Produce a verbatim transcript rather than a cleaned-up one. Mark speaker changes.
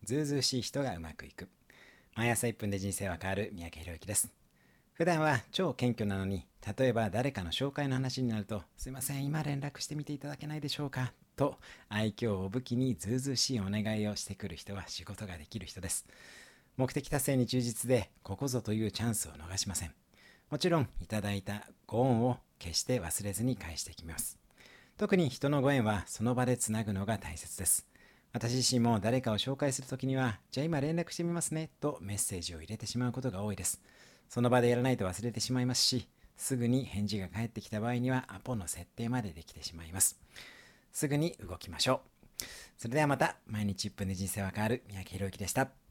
Speaker 1: ずうずうしい人がうまくいく。毎朝いっぷんで人生は変わる、三宅宏之です。普段は超謙虚なのに、例えば誰かの紹介の話になると、すいません、今連絡してみていただけないでしょうかと、愛嬌を武器にずうずうしいお願いをしてくる人は仕事ができる人です。目的達成に忠実で、ここぞというチャンスを逃しません。もちろん、いただいたご恩を決して忘れずに返していきます。特に人のご縁はその場でつなぐのが大切です。私自身も誰かを紹介するときには、じゃあ今連絡してみますねとメッセージを入れてしまうことが多いです。その場でやらないと忘れてしまいますし、すぐに返事が返ってきた場合にはアポの設定までできてしまいます。すぐに動きましょう。それではまた、毎日いっぷんで人生は変わる、三宅宏之でした。